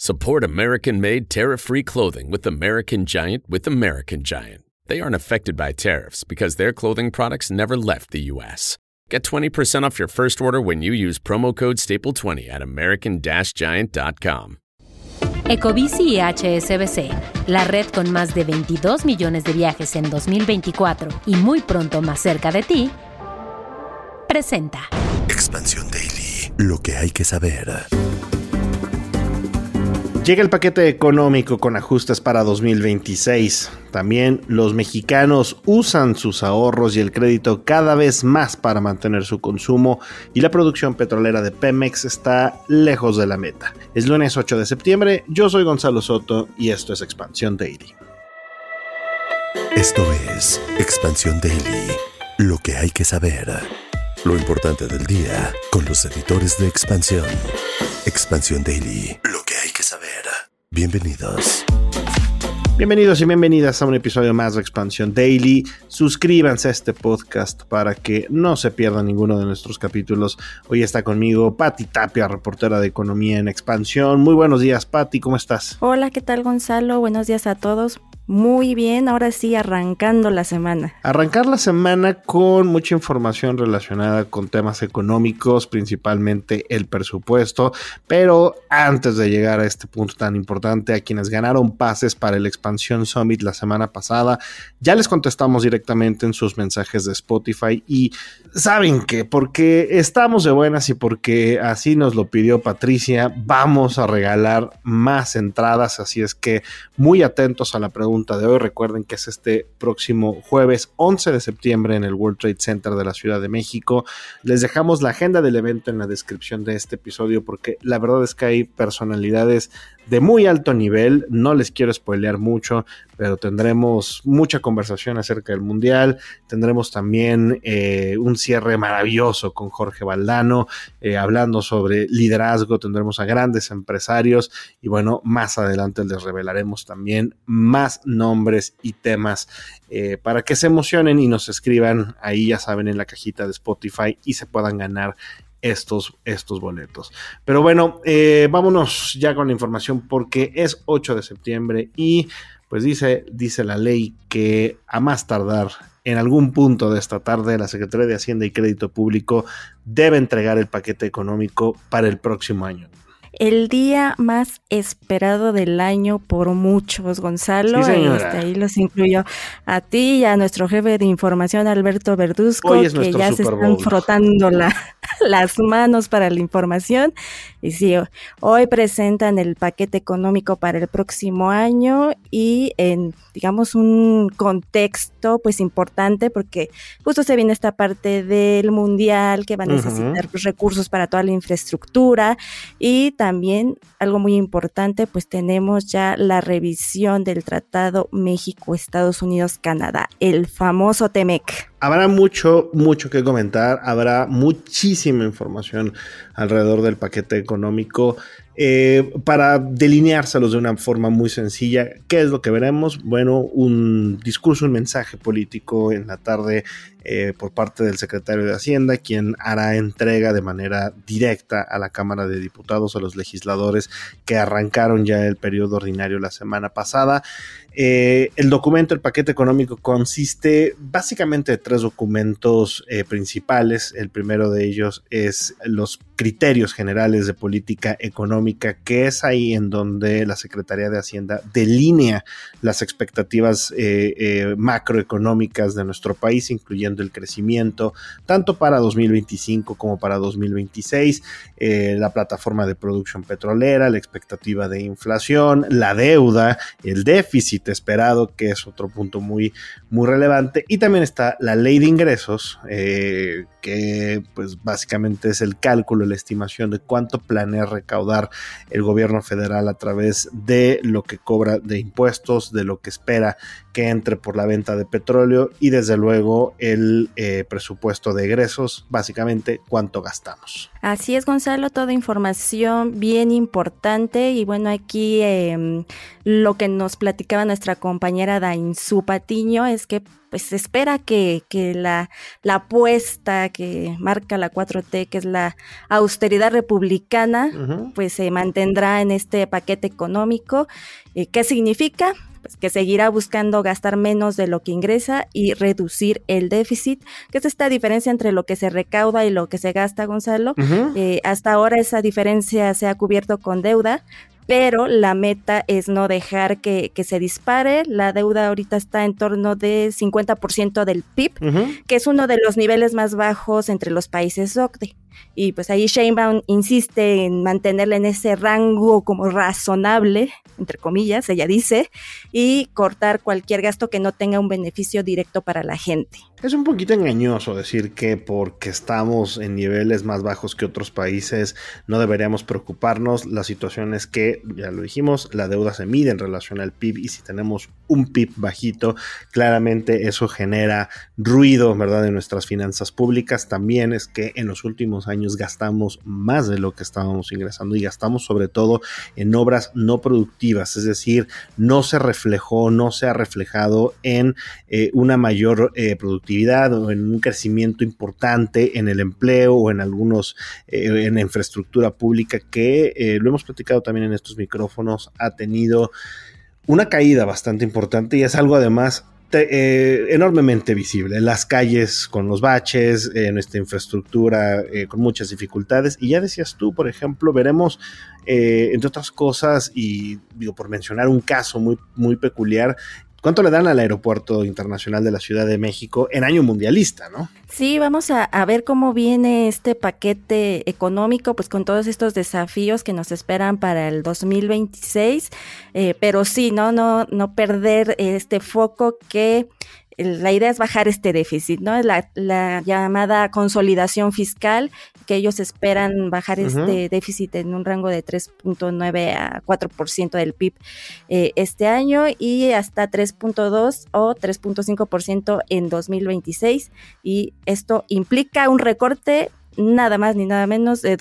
Support American-made tariff-free clothing with American Giant They aren't affected by tariffs because their clothing products never left the U.S. Get 20% off your first order when you use promo code STAPLE20 at american-giant.com. Ecobici y HSBC, la red con más de 22 millones de viajes en 2024 y muy pronto más cerca de ti, presenta Expansión Daily, lo que hay que saber. Llega el paquete económico con ajustes para 2026. También los mexicanos usan sus ahorros y el crédito cada vez más para mantener su consumo y la producción petrolera de Pemex está lejos de la meta. Es lunes 8 de septiembre, yo soy Gonzalo Soto y esto es Expansión Daily. Esto es Expansión Daily, lo que hay que saber. Lo importante del día con los editores de Expansión. Expansión Daily, lo que hay que saber. Bienvenidos. Bienvenidos y bienvenidas a un episodio más de Expansión Daily. Suscríbanse a este podcast para que no se pierdan ninguno de nuestros capítulos. Hoy está conmigo Pati Tapia, reportera de Economía en Expansión. Muy buenos días, Pati, ¿cómo estás? Hola, ¿qué tal, Gonzalo? Buenos días a todos. Muy bien, ahora sí, arrancando la semana. Arrancar la semana con mucha información relacionada con temas económicos, principalmente el presupuesto, pero antes de llegar a este punto tan importante, a quienes ganaron pases para el Expansión Summit la semana pasada, ya les contestamos directamente en sus mensajes de Spotify y saben que porque estamos de buenas y porque así nos lo pidió Patricia, vamos a regalar más entradas, así es que muy atentos a la pregunta de hoy. Recuerden que es este próximo jueves 11 de septiembre en el World Trade Center de la Ciudad de México. Les dejamos la agenda del evento en la descripción de este episodio porque la verdad es que hay personalidades de muy alto nivel. No les quiero spoilear mucho, pero tendremos mucha conversación acerca del Mundial. Tendremos también un cierre maravilloso con Jorge Valdano, hablando sobre liderazgo. Tendremos a grandes empresarios y bueno, más adelante les revelaremos también más nombres y temas para que se emocionen y nos escriban ahí, ya saben, en la cajita de Spotify y se puedan ganar estos boletos. Pero bueno, vámonos ya con la información porque es 8 de septiembre y pues dice la ley que a más tardar en algún punto de esta tarde la Secretaría de Hacienda y Crédito Público debe entregar el paquete económico para el próximo año. El día más esperado del año por muchos, Gonzalo. Sí, señora. Ahí los incluyo a ti y a nuestro jefe de información, Alberto Verduzco, que ya se están frotando las manos para la información. Y sí, hoy presentan el paquete económico para el próximo año y en, digamos, un contexto pues importante porque justo se viene esta parte del Mundial que va a necesitar pues, recursos para toda la infraestructura y también algo muy importante, pues tenemos ya la revisión del Tratado México-Estados Unidos-Canadá, el famoso TEMEC. Habrá mucho que comentar, habrá muchísima información alrededor del paquete económico. Para delineárselos de una forma muy sencilla, ¿qué es lo que veremos? Bueno, un discurso, un mensaje político en la tarde por parte del secretario de Hacienda, quien hará entrega de manera directa a la Cámara de Diputados, a los legisladores que arrancaron ya el periodo ordinario la semana pasada. El documento, el paquete económico, consiste básicamente de 3 documentos principales. El primero de ellos es los criterios generales de política económica, que es ahí en donde la Secretaría de Hacienda delinea las expectativas macroeconómicas de nuestro país, incluyendo el crecimiento, tanto para 2025 como para 2026, la plataforma de producción petrolera, la expectativa de inflación, la deuda, el déficit esperado, que es otro punto muy, muy relevante, y también está la ley de ingresos, que pues básicamente es el cálculo, la estimación de cuánto planea recaudar el gobierno federal a través de lo que cobra de impuestos, de lo que espera que entre por la venta de petróleo y desde luego el presupuesto de egresos, básicamente cuánto gastamos. Así es, Gonzalo, toda información bien importante y bueno, aquí lo que nos platicaba nuestra compañera Dainzú Patiño es que pues se espera que la apuesta que marca la 4T, que es la austeridad republicana, pues se mantendrá en este paquete económico. ¿Qué significa? Pues que seguirá buscando gastar menos de lo que ingresa y reducir el déficit, que es esta diferencia entre lo que se recauda y lo que se gasta, Gonzalo. Hasta ahora esa diferencia se ha cubierto con deuda, pero la meta es no dejar que se dispare. La deuda ahorita está en torno de 50% del PIB, que es uno de los niveles más bajos entre los países OCDE. Y pues ahí Sheinbaum insiste en mantenerla en ese rango como razonable, entre comillas, ella dice, y cortar cualquier gasto que no tenga un beneficio directo para la gente. Es un poquito engañoso decir que porque estamos en niveles más bajos que otros países no deberíamos preocuparnos. La situación es que, ya lo dijimos, la deuda se mide en relación al PIB y si tenemos un PIB bajito, claramente eso genera ruido, ¿verdad?, en nuestras finanzas públicas. También es que en los últimos años gastamos más de lo que estábamos ingresando y gastamos sobre todo en obras no productivas, es decir, no se ha reflejado en una mayor productividad o en un crecimiento importante en el empleo o en algunos en la infraestructura pública que lo hemos platicado también en estos micrófonos, ha tenido una caída bastante importante y es algo además enormemente visible. Las calles con los baches, nuestra infraestructura con muchas dificultades. Y ya decías tú, por ejemplo, veremos, entre otras cosas, y digo, por mencionar un caso muy, muy peculiar, ¿cuánto le dan al Aeropuerto Internacional de la Ciudad de México en año mundialista, no? Sí, vamos a ver cómo viene este paquete económico, pues con todos estos desafíos que nos esperan para el 2026, pero sí, no perder este foco que la idea es bajar este déficit, ¿no? La llamada consolidación fiscal, que ellos esperan bajar este déficit en un rango de 3.9 a 4% del PIB este año y hasta 3.2 o 3.5% en 2026. Y esto implica un recorte nada más ni nada menos de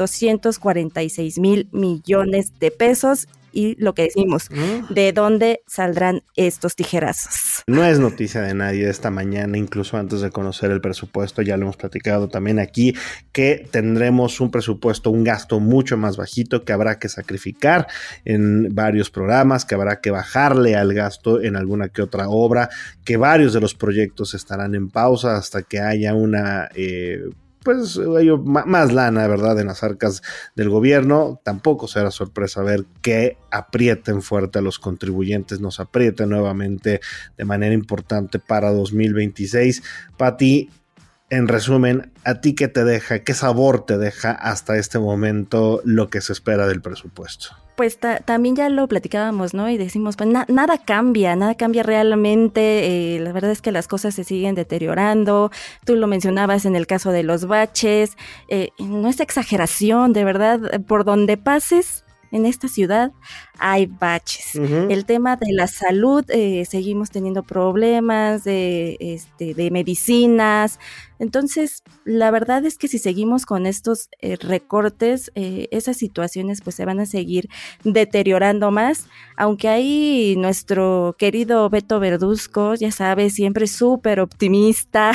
246,000 millones de pesos. Y lo que decimos, ¿de dónde saldrán estos tijerazos? No es noticia de nadie esta mañana, incluso antes de conocer el presupuesto, ya lo hemos platicado también aquí, que tendremos un presupuesto, un gasto mucho más bajito, que habrá que sacrificar en varios programas, que habrá que bajarle al gasto en alguna que otra obra, que varios de los proyectos estarán en pausa hasta que haya una... pues hay más lana, ¿verdad?, en las arcas del gobierno. Tampoco será sorpresa ver que aprieten fuerte a los contribuyentes, nos aprieten nuevamente de manera importante para 2026. Pati, en resumen, ¿a ti qué te deja, qué sabor te deja hasta este momento lo que se espera del presupuesto? Pues también ya lo platicábamos, ¿no? Y decimos, pues nada cambia realmente, la verdad es que las cosas se siguen deteriorando, tú lo mencionabas en el caso de los baches, no es exageración, de verdad, por donde pases en esta ciudad hay baches. El tema de la salud, seguimos teniendo problemas de medicinas. Entonces, la verdad es que si seguimos con estos recortes, esas situaciones pues se van a seguir deteriorando más, aunque ahí nuestro querido Beto Verduzco, ya sabes, siempre súper optimista,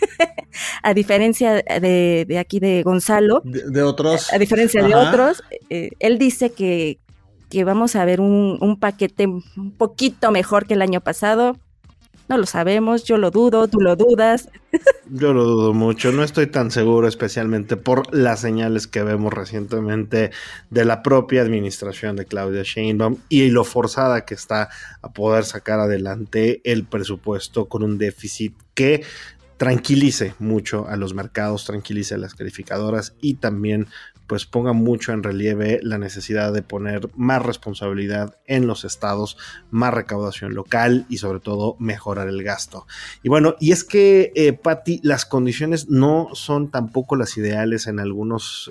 a diferencia de aquí de Gonzalo, de otros, a diferencia de otros, él dice que vamos a ver un paquete un poquito mejor que el año pasado. No lo sabemos, yo lo dudo, tú lo dudas. Yo lo dudo mucho, no estoy tan seguro, especialmente por las señales que vemos recientemente de la propia administración de Claudia Sheinbaum y lo forzada que está a poder sacar adelante el presupuesto con un déficit que tranquilice mucho a los mercados, tranquilice a las calificadoras y también pues ponga mucho en relieve la necesidad de poner más responsabilidad en los estados, más recaudación local y sobre todo mejorar el gasto. Y bueno, y es que Pati, las condiciones no son tampoco las ideales en algunos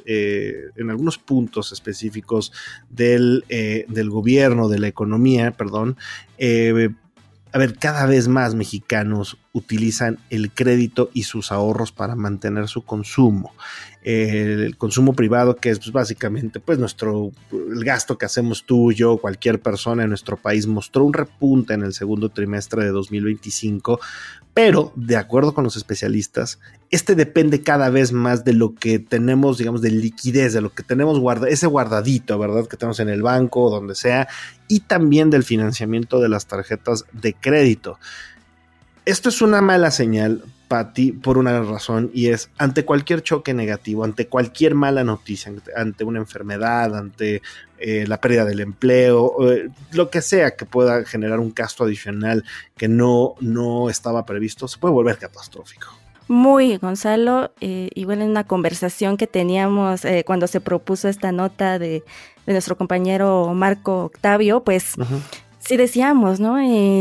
puntos específicos del gobierno, de la economía, perdón. A ver, cada vez más mexicanos utilizan el crédito y sus ahorros para mantener su consumo. El consumo privado, que es pues, básicamente pues, el gasto que hacemos tú, yo, cualquier persona en nuestro país, mostró un repunte en el segundo trimestre de 2025, Pero, de acuerdo con los especialistas, depende cada vez más de lo que tenemos, digamos, de liquidez, de lo que tenemos ese guardadito, ¿verdad? Que tenemos en el banco o donde sea, y también del financiamiento de las tarjetas de crédito. Esto es una mala señal, Pati, por una razón, y es ante cualquier choque negativo, ante cualquier mala noticia, ante una enfermedad, ante la pérdida del empleo, lo que sea que pueda generar un gasto adicional que no estaba previsto, se puede volver catastrófico. Muy, Gonzalo, igual en una conversación que teníamos cuando se propuso esta nota de nuestro compañero Marco Octavio, pues sí decíamos, ¿no?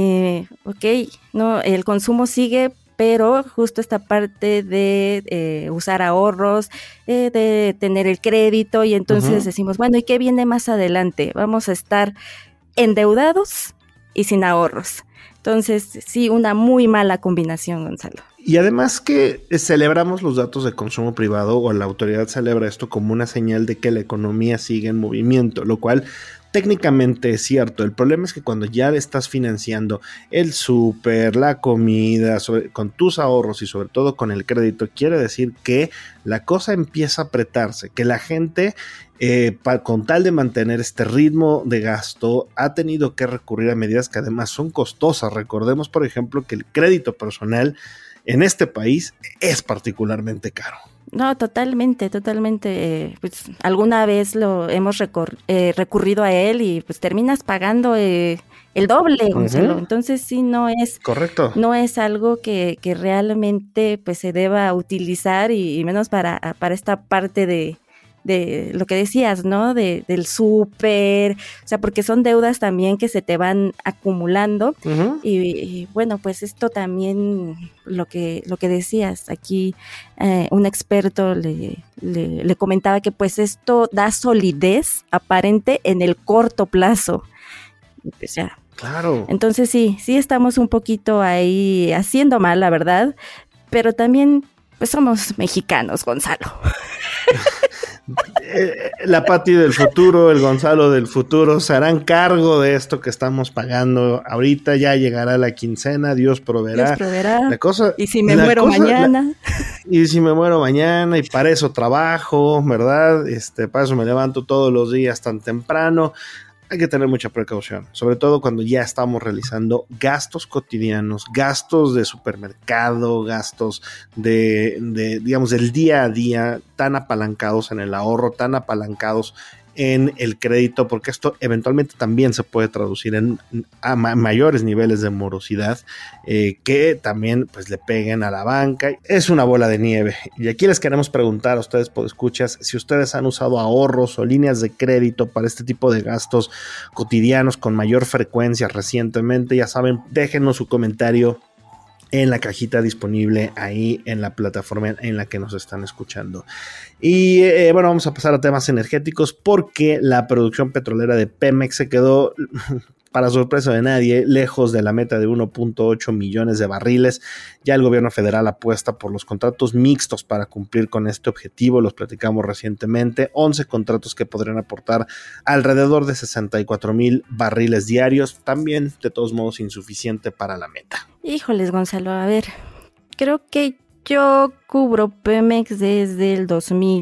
No, el consumo sigue, pero justo esta parte de usar ahorros, de tener el crédito, y entonces decimos, bueno, ¿y qué viene más adelante? Vamos a estar endeudados y sin ahorros. Entonces, sí, una muy mala combinación, Gonzalo. Y además que celebramos los datos de consumo privado, o la autoridad celebra esto como una señal de que la economía sigue en movimiento, lo cual técnicamente es cierto. El problema es que cuando ya estás financiando el súper, la comida, con tus ahorros y sobre todo con el crédito, quiere decir que la cosa empieza a apretarse, que la gente, con tal de mantener este ritmo de gasto, ha tenido que recurrir a medidas que además son costosas. Recordemos, por ejemplo, que el crédito personal en este país es particularmente caro. No, totalmente. Pues alguna vez lo hemos recurrido a él y pues terminas pagando el doble, Gonzalo. Entonces sí, no es correcto. No es algo que realmente pues se deba utilizar y menos para esta parte de lo que decías, ¿no? Del súper, o sea, porque son deudas también que se te van acumulando. Y bueno, pues esto también, lo que decías aquí, un experto le comentaba que pues esto da solidez aparente en el corto plazo. O sea, claro. Entonces sí estamos un poquito ahí haciendo mal, la verdad, pero también pues somos mexicanos, Gonzalo. La Pati del futuro, el Gonzalo del futuro se harán cargo de esto que estamos pagando ahorita. Ya llegará la quincena, Dios proveerá. La cosa, y si me muero mañana. Y si me muero mañana, y para eso trabajo, ¿verdad? Para eso me levanto todos los días tan temprano. Hay que tener mucha precaución, sobre todo cuando ya estamos realizando gastos cotidianos, gastos de supermercado, gastos digamos, del día a día, tan apalancados en el ahorro, tan apalancados en el crédito, porque esto eventualmente también se puede traducir a mayores niveles de morosidad, que también pues le peguen a la banca. Es una bola de nieve. Y aquí les queremos preguntar a ustedes, podescuchas, si ustedes han usado ahorros o líneas de crédito para este tipo de gastos cotidianos con mayor frecuencia recientemente. Ya saben, déjenos su comentario en la cajita disponible ahí en la plataforma en la que nos están escuchando. Y bueno, vamos a pasar a temas energéticos, porque la producción petrolera de Pemex se quedó, para sorpresa de nadie, lejos de la meta de 1.8 millones de barriles. Ya el gobierno federal apuesta por los contratos mixtos para cumplir con este objetivo. Los platicamos recientemente. 11 contratos que podrían aportar alrededor de 64,000 barriles diarios. También, de todos modos, insuficiente para la meta. Híjoles, Gonzalo, a ver, creo que yo cubro Pemex desde el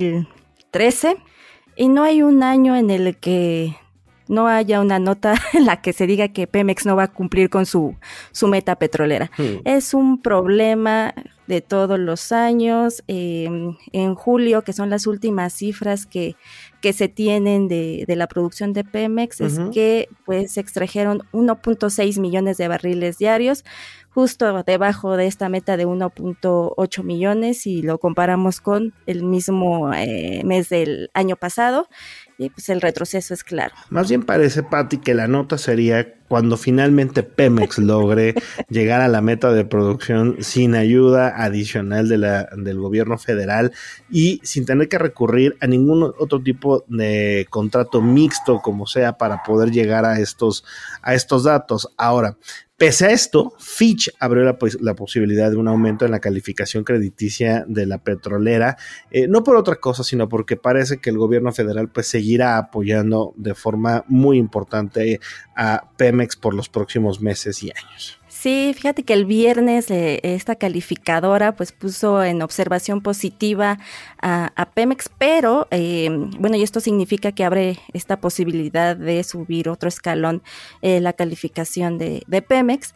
2013 y no hay un año en el que no haya una nota en la que se diga que Pemex no va a cumplir con su meta petrolera. Es un problema de todos los años. En julio, que son las últimas cifras que se tienen de la producción de Pemex, es que pues se extrajeron 1.6 millones de barriles diarios, justo debajo de esta meta de 1.8 millones, y lo comparamos con el mismo mes del año pasado, y pues el retroceso es claro. Más bien parece, Pati, que la nota sería cuando finalmente Pemex logre llegar a la meta de producción sin ayuda adicional del gobierno federal y sin tener que recurrir a ningún otro tipo de contrato mixto, como sea, para poder llegar a estos datos. Ahora, pese a esto, Fitch abrió la posibilidad de un aumento en la calificación crediticia de la petrolera, no por otra cosa, sino porque parece que el gobierno federal pues seguirá apoyando de forma muy importante a Pemex por los próximos meses y años. Sí, fíjate que el viernes esta calificadora pues puso en observación positiva a Pemex, pero bueno, y esto significa que abre esta posibilidad de subir otro escalón la calificación de Pemex,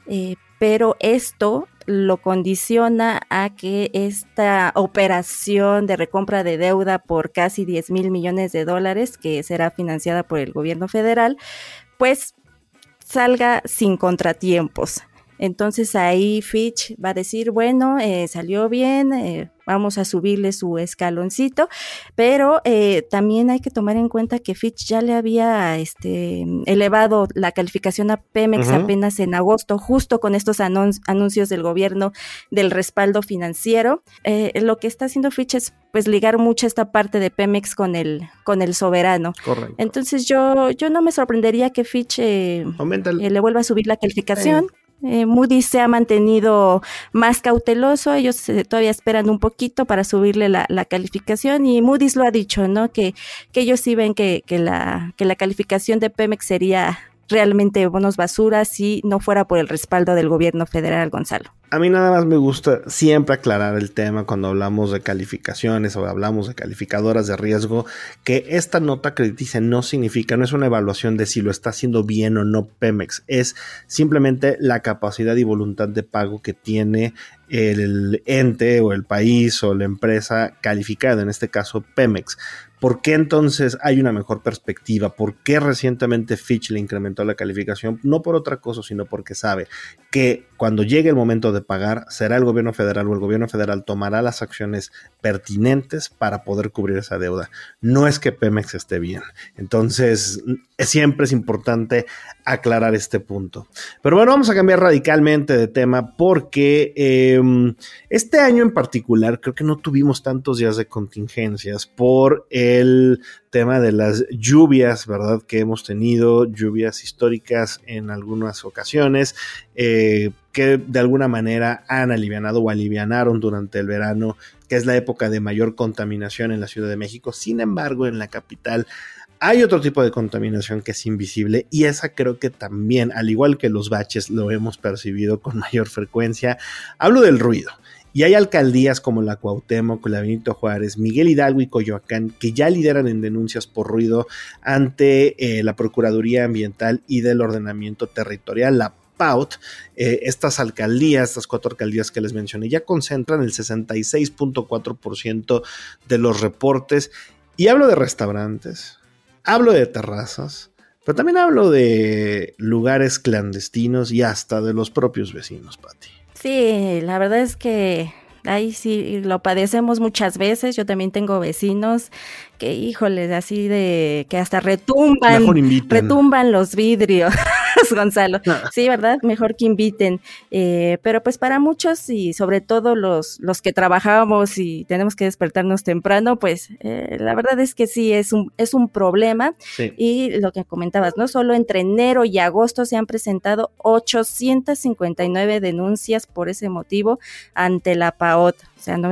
pero esto lo condiciona a que esta operación de recompra de deuda por casi 10,000 millones de dólares, que será financiada por el gobierno federal, pues salga sin contratiempos. Entonces ahí Fitch va a decir, bueno, salió bien, vamos a subirle su escaloncito, pero también hay que tomar en cuenta que Fitch ya le había elevado la calificación a Pemex apenas en agosto, justo con estos anuncios del gobierno del respaldo financiero. Lo que está haciendo Fitch es pues ligar mucho esta parte de Pemex con el soberano. Correcto. Entonces yo no me sorprendería que Fitch le vuelva a subir la calificación. Moody's se ha mantenido más cauteloso, ellos todavía esperan un poquito para subirle la calificación, y Moody's lo ha dicho, ¿no? Que ellos sí ven que la calificación de Pemex sería realmente bonos basura si no fuera por el respaldo del gobierno federal, Gonzalo. A mí nada más me gusta siempre aclarar el tema cuando hablamos de calificaciones o hablamos de calificadoras de riesgo, que esta nota crediticia no es una evaluación de si lo está haciendo bien o no Pemex, es simplemente la capacidad y voluntad de pago que tiene el ente o el país o la empresa calificada, en este caso Pemex. ¿Por qué entonces hay una mejor perspectiva? ¿Por qué recientemente Fitch le incrementó la calificación? No por otra cosa, sino porque sabe que cuando llegue el momento de pagar, será el gobierno federal o el gobierno federal tomará las acciones pertinentes para poder cubrir esa deuda. No es que Pemex esté bien. Entonces, siempre es importante aclarar este punto. Pero bueno, vamos a cambiar radicalmente de tema porque este año en particular creo que no tuvimos tantos días de contingencias por el tema de las lluvias, ¿verdad? Que hemos tenido, lluvias históricas en algunas ocasiones, que de alguna manera han alivianado o alivianaron durante el verano, que es la época de mayor contaminación en la Ciudad de México. Sin embargo, en la capital hay otro tipo de contaminación que es invisible, y esa creo que también, al igual que los baches, lo hemos percibido con mayor frecuencia. Hablo del ruido. Y hay alcaldías como la Cuauhtémoc, la Benito Juárez, Miguel Hidalgo y Coyoacán que ya lideran en denuncias por ruido ante la Procuraduría Ambiental y del Ordenamiento Territorial, la PAUT. Estas 4 alcaldías que les mencioné, ya concentran el 66.4% de los reportes. Y hablo de restaurantes, hablo de terrazas, pero también hablo de lugares clandestinos y hasta de los propios vecinos, Pati. Sí, la verdad es que ahí sí lo padecemos muchas veces. Yo también tengo vecinos que, híjole, así de que hasta retumban los vidrios, Gonzalo. No. Sí, ¿verdad? Mejor que inviten. Pero pues para muchos, y sobre todo los que trabajamos y tenemos que despertarnos temprano, pues la verdad es que sí, es un problema. Sí. Y lo que comentabas, ¿no? Solo entre enero y agosto se han presentado 859 denuncias por ese motivo ante la PAOT. O sea,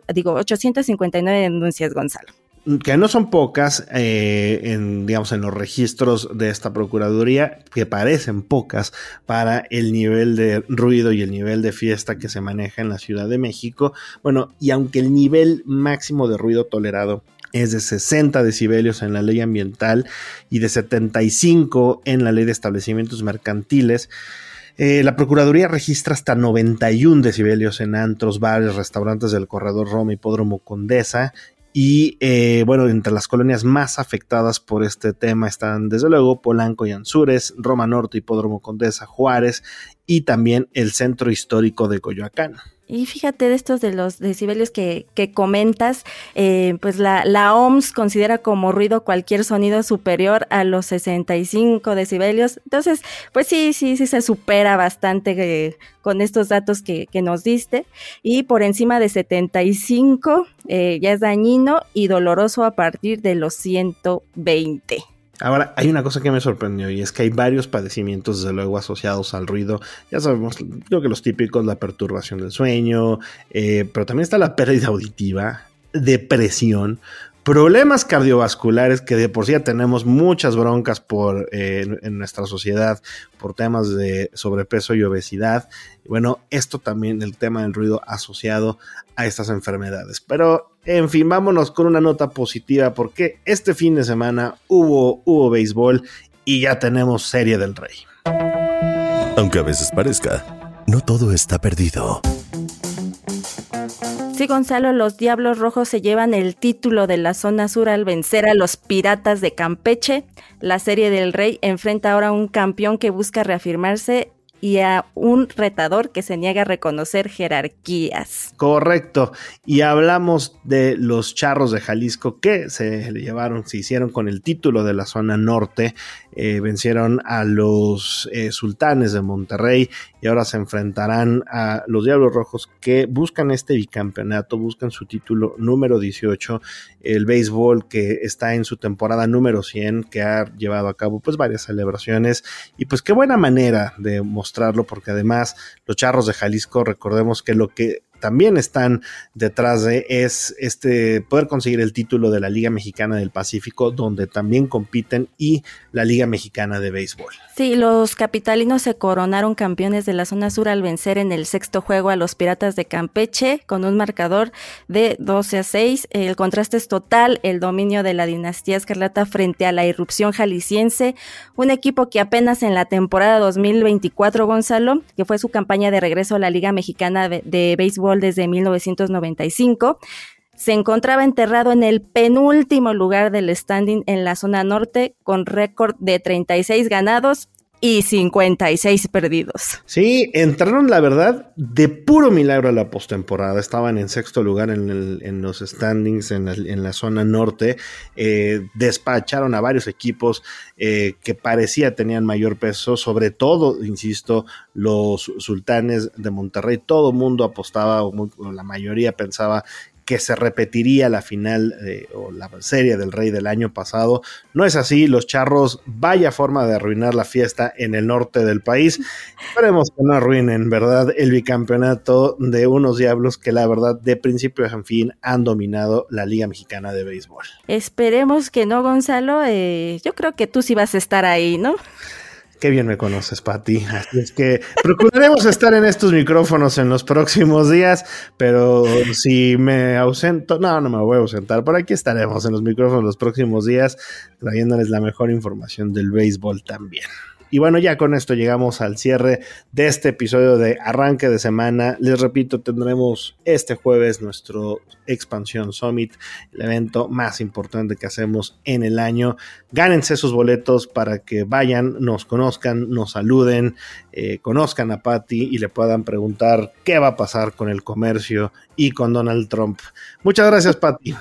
859 denuncias, Gonzalo. Que no son pocas en los registros de esta Procuraduría, que parecen pocas para el nivel de ruido y el nivel de fiesta que se maneja en la Ciudad de México. Bueno, y aunque el nivel máximo de ruido tolerado es de 60 decibelios en la ley ambiental y de 75 en la ley de establecimientos mercantiles, la Procuraduría registra hasta 91 decibelios en antros, bares, restaurantes del Corredor Roma, Hipódromo Condesa. Y entre las colonias más afectadas por este tema están desde luego Polanco y Anzures, Roma Norte, Hipódromo Condesa, Juárez y también el centro histórico de Coyoacán. Y fíjate de estos de los decibelios que comentas, pues la OMS considera como ruido cualquier sonido superior a los 65 decibelios. Entonces, pues sí se supera bastante con estos datos que nos diste. Y por encima de 75 ya es dañino y doloroso a partir de los 120. Ahora, hay una cosa que me sorprendió, y es que hay varios padecimientos, desde luego, asociados al ruido. Ya sabemos, creo que los típicos, la perturbación del sueño, pero también está la pérdida auditiva, depresión, problemas cardiovasculares, que de por sí ya tenemos muchas broncas en nuestra sociedad por temas de sobrepeso y obesidad. Bueno, esto también, el tema del ruido asociado a estas enfermedades. Pero, en fin, vámonos con una nota positiva, porque este fin de semana hubo béisbol y ya tenemos Serie del Rey. Aunque a veces parezca, no todo está perdido. Sí, Gonzalo, los Diablos Rojos se llevan el título de la zona sur al vencer a los Piratas de Campeche. La Serie del Rey enfrenta ahora a un campeón que busca reafirmarse y a un retador que se niega a reconocer jerarquías. Correcto, y hablamos de los Charros de Jalisco que se hicieron con el título de la zona norte, vencieron a los Sultanes de Monterrey y ahora se enfrentarán a los Diablos Rojos que buscan este bicampeonato, buscan su título número 18, el béisbol que está en su temporada número 100, que ha llevado a cabo pues varias celebraciones y pues qué buena manera de mostrarlo, porque además los Charros de Jalisco, recordemos que lo que también están detrás de es poder conseguir el título de la Liga Mexicana del Pacífico, donde también compiten, y la Liga Mexicana de Béisbol. Sí, los capitalinos se coronaron campeones de la zona sur al vencer en el sexto juego a los Piratas de Campeche con un marcador de 12-6. El contraste es total, el dominio de la dinastía escarlata frente a la irrupción jalisciense, un equipo que apenas en la temporada 2024, Gonzalo, que fue su campaña de regreso a la Liga Mexicana de Béisbol desde 1995, se encontraba enterrado en el penúltimo lugar del standing en la zona norte con récord de 36 ganados y 56 perdidos. Sí, entraron, la verdad, de puro milagro a la postemporada. Estaban en sexto lugar en los standings en la zona norte. Despacharon a varios equipos que parecía tenían mayor peso, sobre todo, insisto, los Sultanes de Monterrey. Todo mundo apostaba, o la mayoría pensaba que se repetiría la final o la Serie del Rey del año pasado. No es así, los Charros, vaya forma de arruinar la fiesta en el norte del país. Esperemos que no arruinen, ¿verdad?, el bicampeonato de unos Diablos que la verdad de principio a fin han dominado la Liga Mexicana de Béisbol. Esperemos que no, Gonzalo. Yo creo que tú sí vas a estar ahí, ¿no? Qué bien me conoces, Pati. Así es que procuraremos estar en estos micrófonos en los próximos días, pero si me ausento, no me voy a ausentar. Por aquí estaremos en los micrófonos los próximos días, trayéndoles la mejor información del béisbol también. Y bueno, ya con esto llegamos al cierre de este episodio de Arranque de Semana. Les repito, tendremos este jueves nuestro Expansión Summit, el evento más importante que hacemos en el año. Gánense sus boletos para que vayan, nos conozcan, nos saluden, conozcan a Pati y le puedan preguntar qué va a pasar con el comercio y con Donald Trump. Muchas gracias, Pati.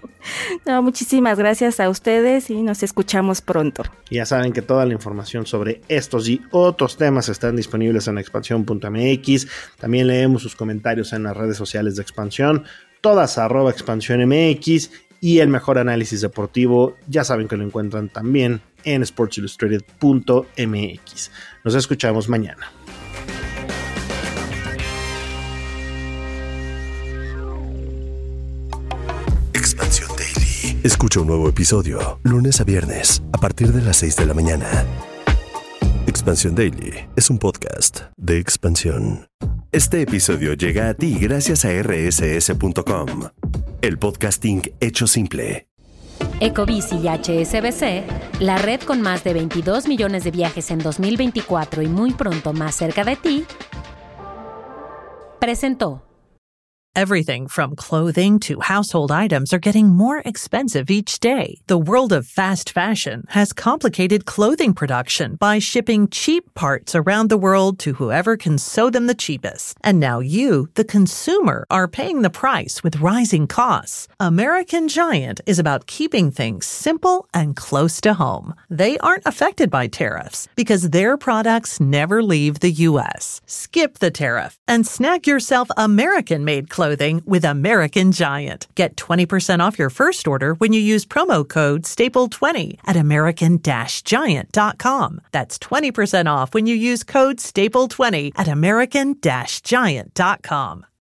No, muchísimas gracias a ustedes y nos escuchamos pronto. Ya saben que toda la información sobre estos y otros temas están disponibles en expansión.mx. También leemos sus comentarios en las redes sociales de Expansión, todas @expansiónmx, y el mejor análisis deportivo ya saben que lo encuentran también en sportsillustrated.mx. Nos escuchamos mañana. Expansión Daily. Escucha un nuevo episodio lunes a viernes a partir de las 6 de la mañana. Expansión Daily es un podcast de Expansión. Este episodio llega a ti gracias a rss.com, el podcasting hecho simple. Ecobici y HSBC, la red con más de 22 millones de viajes en 2024 y muy pronto más cerca de ti, presentó. Everything from clothing to household items are getting more expensive each day. The world of fast fashion has complicated clothing production by shipping cheap parts around the world to whoever can sew them the cheapest. And now you, the consumer, are paying the price with rising costs. American Giant is about keeping things simple and close to home. They aren't affected by tariffs because their products never leave the U.S. Skip the tariff and snag yourself American-made clothing with American Giant. Get 20% off your first order when you use promo code STAPLE20 at American-Giant.com. That's 20% off when you use code STAPLE20 at American-Giant.com.